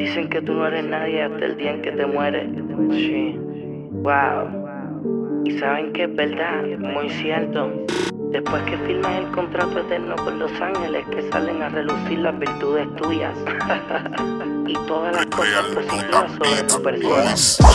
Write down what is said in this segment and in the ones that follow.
Dicen que tú no eres nadie hasta el día en que te mueres. Sí. Wow. Y saben que es verdad, muy cierto. Después que firmas el contrato eterno con los ángeles, que salen a relucir las virtudes tuyas y todas las cosas positivas sobre tu persona.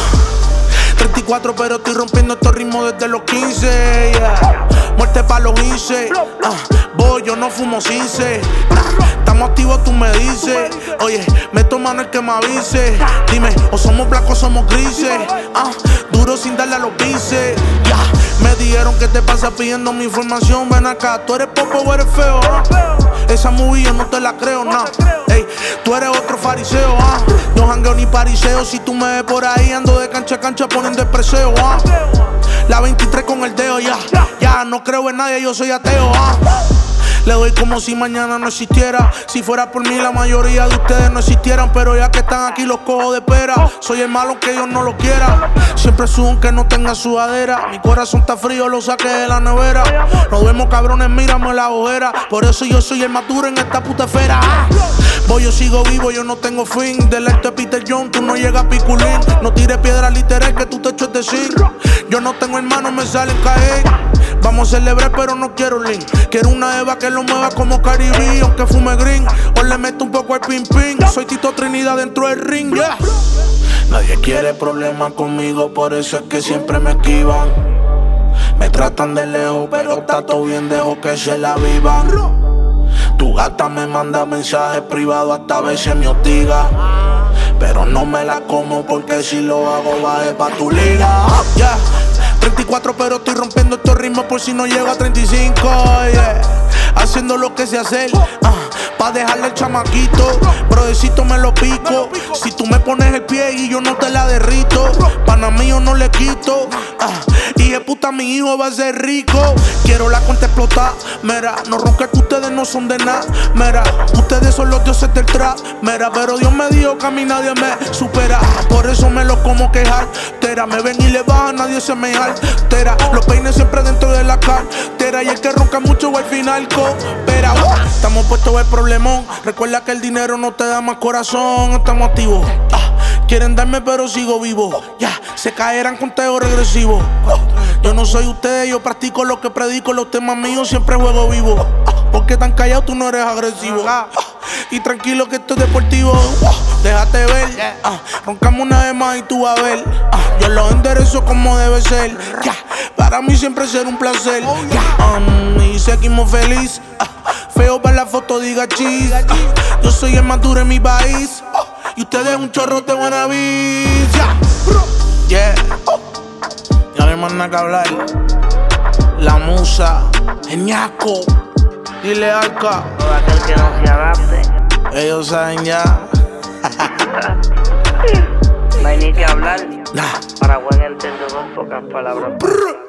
34 pero estoy rompiendo estos ritmos desde los 15, yeah. Muerte pa' los 15, voy, yo no fumo cince, estamos activos, tú me dices. Oye, meto mano el que me avise. Dime, o somos blancos o somos grises, duro sin darle a los bices, yeah. Me dijeron que te pasa pidiendo mi información. Ven acá, ¿tú eres popo o eres feo? Esa movie yo no te la creo, no. Ey, tú eres otro fariseo, no jangueo ni pariseo. Si tú me ves por ahí, ando de cancha a cancha poniendo el preseo, La 23 con el dedo, ya no creo en nadie, yo soy ateo, Le doy como si mañana no existiera. Si fuera por mí la mayoría de ustedes no existieran. Pero ya que están aquí los cojo de pera. Soy el malo aunque ellos no lo quieran. Siempre subo aunque no tenga sudadera. Mi corazón está frío, lo saqué de la nevera. Nos vemos cabrones, mírame la ojera. Por eso yo soy el más duro en esta puta esfera. Voy, yo sigo vivo, yo no tengo fin. Del alto de Peter John, tú no llegas a Piculín. No tires piedra literal que tú te echas de zinc. Yo no tengo hermanos, me salen caer. Vamos a celebrar pero no quiero link. Quiero una Eva que lo mueva como Caribe. Aunque fume green o le meto un poco al ping ping. Soy Tito Trinidad dentro del ring, yeah. Nadie quiere problemas conmigo, por eso es que siempre me esquivan. Me tratan de lejos, pero está todo bien, dejo que se la vivan. Tu gata me manda mensajes privados, hasta a veces me hostiga. Pero no me la como porque si lo hago baje pa' tu liga, yeah. 34 pero estoy rompiendo estos ritmos por si no llego a 35, yeah. Haciendo lo que sé hacer, pa' dejarle el chamaquito. Brodecito me lo pico. Si tú me pones el pie y yo no te la derrito, pana mío no le quito. Y de puta mi hijo va a ser rico. Quiero la cuenta explotar. Mira, no ronca que ustedes no son de nada. Mira, ustedes son los dioses del trap. Mira, pero Dios me dijo que a mí nadie me supera. Por eso me lo como quejar. Me ven y le baja, nadie se me altera. Los peines siempre dentro de la cartera. Y el que ronca mucho al final coopera. Estamos puestos el problemón. Recuerda que el dinero no te da más corazón. Estamos activos. Quieren darme pero sigo vivo. Ya, se caerán con teo regresivo. Yo no soy ustedes, yo practico lo que predico. Los temas míos siempre juego vivo. Porque tan callado tú no eres agresivo. Y tranquilo que esto es deportivo. Déjate ver, roncamos una vez más y tú vas a ver. Yo lo enderezo como debe ser. Para mí siempre será un placer. Y seguimos feliz. Feo para la foto, diga cheese. Yo soy el más duro en mi país. Y ustedes un chorro de buena vida. Yeah. Ya no hay más nada que hablar. La musa, Geniaco. Dile Arca. Todo aquel que no se adapte. Ellos saben ya. No hay ni que hablar. Para buen entendedor, pocas palabras.